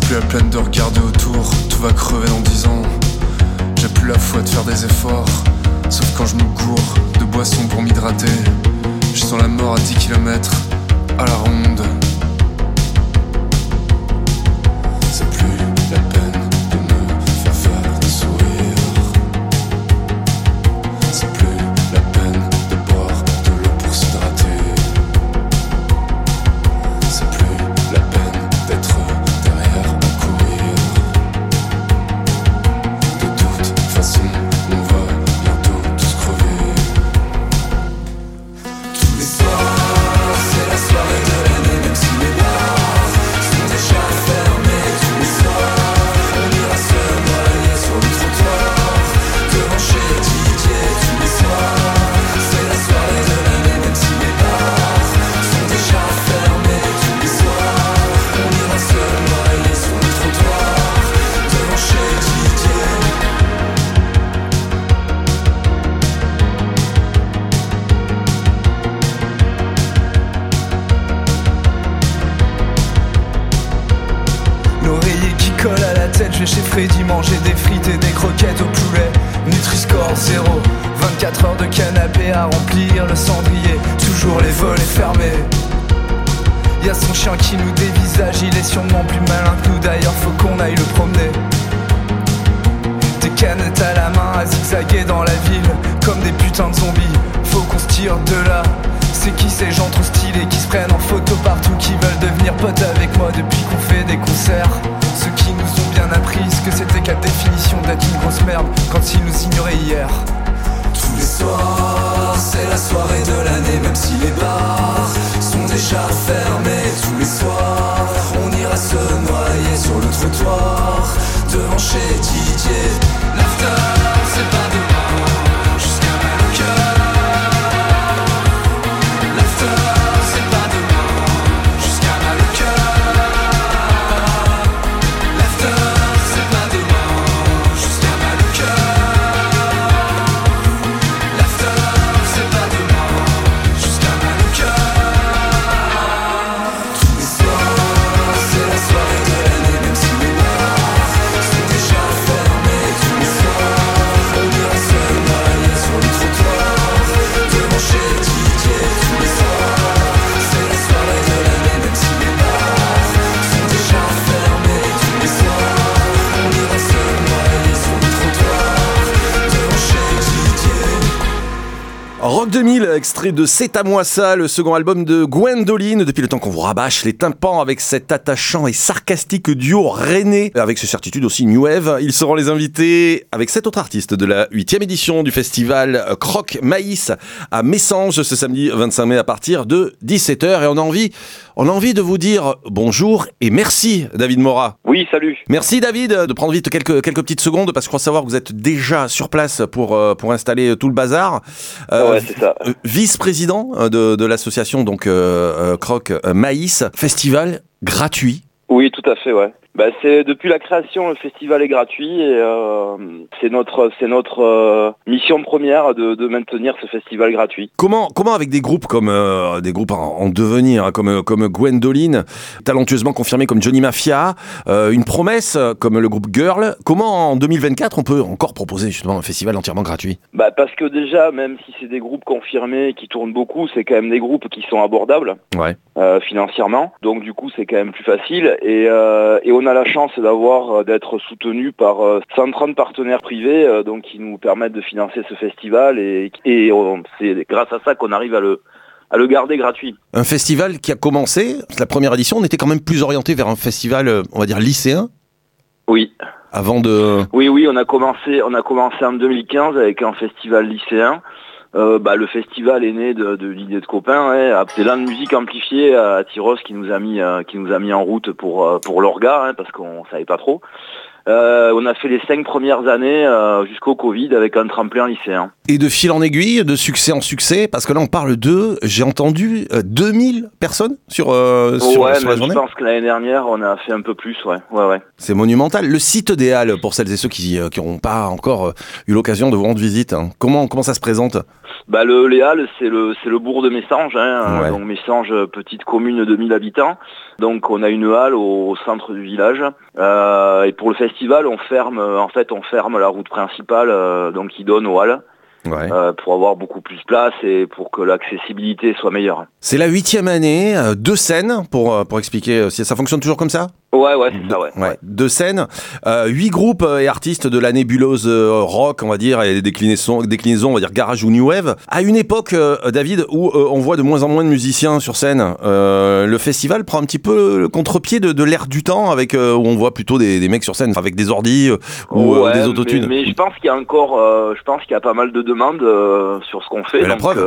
plus la peine de regarder autour, tout va crever dans 10 ans. J'ai plus la foi de faire des efforts, sauf quand je me gourre de boissons pour m'hydrater. Je sens la mort à 10 km à la ronde. C'est plus la peine de me faire des sourires. C'est plus la peine de boire de l'eau pour s'hydrater. C'est plus la peine d'être derrière à courir. De toute façon, on va bientôt tous crever. Tous les soirs, c'est la soirée de l'année, même si les bars sont déjà fermés. Tous les soirs, on ira se noyer sur le trottoir devant chez Didier. Tous les soirs, c'est la soirée de l'année, même si les bars sont déjà fermés. Tous les soirs, on ira se noyer sur le trottoir devant chez Didier. L'oreiller qui colle à la tête, je vais chez Freddy manger des frites et des croquettes au poulet. Nutri-score 0, 24 heures de canapé à remplir le cendrier. Toujours les volets fermés. Y'a son chien qui nous dévisage, il est sûrement plus malin que nous, d'ailleurs faut qu'on aille le promener. Des canettes à la main à zigzaguer dans la ville comme des putains de zombies. Faut qu'on se tire de là. C'est qui ces gens trop stylés qui se prennent en photo partout, qui veulent devenir potes avec moi depuis qu'on fait des concerts? Ceux qui nous ont bien appris ce que c'était qu'à définition d'être une grosse merde quand ils nous ignoraient hier. Tous les soirs, c'est la soirée de l'année, même si les bars sont déjà fermés. Tous les soirs, on ira se noyer sur le trottoir devant chez Didier. L'after, c'est pas demain, jusqu'à mal au cœur. L'after, c'est pas demain, jusqu'à mal au cœur. L'after, c'est pas demain, jusqu'à mal au cœur. L'after, c'est pas demain, jusqu'à mal au cœur. Tous les soirs, c'est la soirée de l'année, même si les bars sont déjà fermés. Tous les soirs, on ira se noyer sur le trottoir devant chez Didier. Tous les soirs, c'est la soirée de l'année, même si les bars sont déjà fermés. Tous les soirs, on ira se noyer sur le trottoir devant chez Didier. Rock 2000, extrait de C'est à moi ça, le second album de Gwendoline. Depuis le temps qu'on vous rabâche les tympans avec cet attachant et sarcastique duo rennais, avec ses certitudes aussi new wave. Ils seront les invités avec 7 autres artistes de la 8e édition du festival Croque Maïs à Messanges ce samedi 25 mai à partir de 17h. Et on a envie de vous dire bonjour et merci David Morat. Oui, salut. Merci David de prendre vite quelques petites secondes parce que je crois savoir que vous êtes déjà sur place pour installer tout le bazar. Ouais, c'est ça. Vice-président de l'association donc Croque Maïs, festival gratuit. Oui, tout à fait, ouais. Bah, c'est depuis la création, le festival est gratuit et c'est notre mission première de maintenir ce festival gratuit. Comment avec des groupes comme des groupes en devenir comme Gwendoline, talentueusement confirmés comme Johnny Mafia, une promesse comme le groupe Girl, comment en 2024 on peut encore proposer justement un festival entièrement gratuit? Bah parce que déjà, même si c'est des groupes confirmés qui tournent beaucoup, c'est quand même des groupes qui sont abordables financièrement. Donc du coup, c'est quand même plus facile et on a la chance d'être soutenu par 130 partenaires privés donc qui nous permettent de financer ce festival et c'est grâce à ça qu'on arrive à le garder gratuit. Un festival qui a commencé, la première édition, on était quand même plus orienté vers un festival, on va dire lycéen. Oui. Avant de... Oui, on a commencé en 2015 avec un festival lycéen. Le festival est né de l'idée de copains. Ouais. C'est l'un de musique amplifiée à Tyros qui nous a mis en route pour l'orga, parce qu'on savait pas trop. On a fait les 5 premières années jusqu'au Covid avec un tremplin lycéen. Et de fil en aiguille, de succès en succès, parce que là on parle j'ai entendu 2000 personnes sur la journée. Je pense que l'année dernière on a fait un peu plus, ouais. C'est monumental. Le site des Halles, pour celles et ceux qui n'ont pas encore eu l'occasion de vous rendre visite, hein. Comment ça se présente ? Les Halles, c'est le bourg de Messanges, hein, donc Messanges, petite commune de 1000 habitants. Donc on a une halle au centre du village. Et pour le festival, on ferme la route principale, donc qui donne aux Halles. Pour avoir beaucoup plus de place et pour que l'accessibilité soit meilleure. C'est la 8e année, 2 scènes, pour expliquer si ça fonctionne toujours comme ça ? Ouais, c'est ça, 2 scènes, 8 groupes et artistes de la nébuleuse rock, on va dire, et déclinaisons, on va dire garage ou new wave. À une époque, David, où on voit de moins en moins de musiciens sur scène, le festival prend un petit peu le contre-pied de l'ère du temps, avec où on voit plutôt des mecs sur scène avec des ordis ou des autotunes. Mais je pense qu'il y a encore, qu'il y a pas mal de demandes sur ce qu'on fait. Mais la preuve.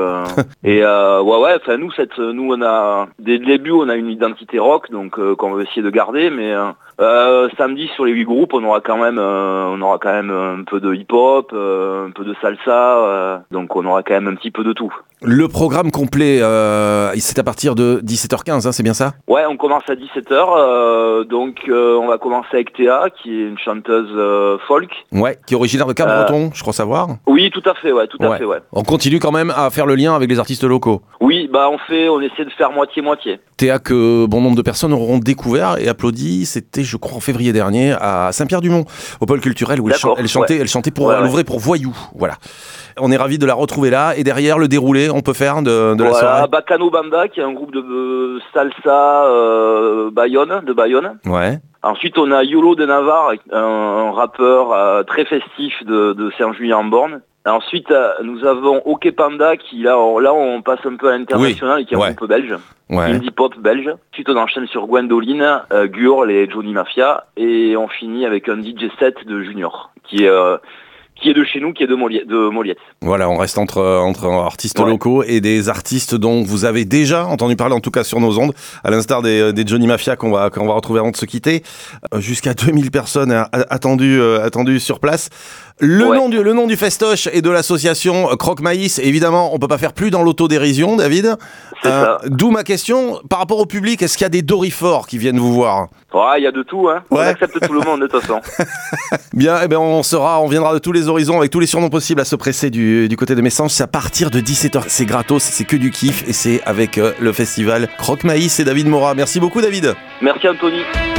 Nous on a dès le début on a une identité rock, donc qu'on veut essayer de garder. Mais samedi sur les 8 groupes, on aura quand même un peu de hip-hop, un peu de salsa, donc on aura quand même un petit peu de tout. Le programme complet, c'est à partir de 17h15, hein, c'est bien ça ? Ouais, on commence à 17h, donc on va commencer avec Théa, qui est une chanteuse folk. Ouais, qui est originaire de Cap-Breton, je crois savoir. Oui, tout à fait, ouais. On continue quand même à faire le lien avec les artistes locaux. Oui, on essaie de faire moitié-moitié. Théa que bon nombre de personnes auront découvert et applaudi, c'était je crois en février dernier à Saint-Pierre-du-Mont, au pôle culturel où elle chantait pour l'ouvrir pour Voyou, voilà. On est ravis de la retrouver là, et derrière le déroulé on peut faire de la soirée. Bacano Banda, qui est un groupe de salsa de Bayonne. Ouais. Ensuite on a Yolo de Navarre, un rappeur très festif de Saint-Julien-en-Borne. Ensuite, nous avons OK Panda qui là on passe un peu à l'international, et qui est un groupe belge, indie pop belge. Ensuite on enchaîne sur Gwendoline, Gurl et Johnny Mafia, et on finit avec un DJ set de Junior qui est de chez nous, qui est de Moliette. Voilà, on reste entre artistes locaux et des artistes dont vous avez déjà entendu parler, en tout cas sur nos ondes, à l'instar des Johnny Mafia qu'on va retrouver avant de se quitter. Jusqu'à 2000 personnes attendues sur place. Le nom du festoche et de l'association Croque Maïs, évidemment, on peut pas faire plus dans l'autodérision, David. C'est ça. D'où ma question, par rapport au public, est-ce qu'il y a des dorifores qui viennent vous voir ? Il y a de tout, hein. On accepte tout le monde de toute façon. Bien, on viendra de tous les horizons avec tous les surnoms possibles à se presser du côté de Messanges. C'est à partir de 17h, c'est gratos, c'est que du kiff, et c'est avec le festival Croque Maïs et David Mora. Merci beaucoup, David. Merci, Anthony.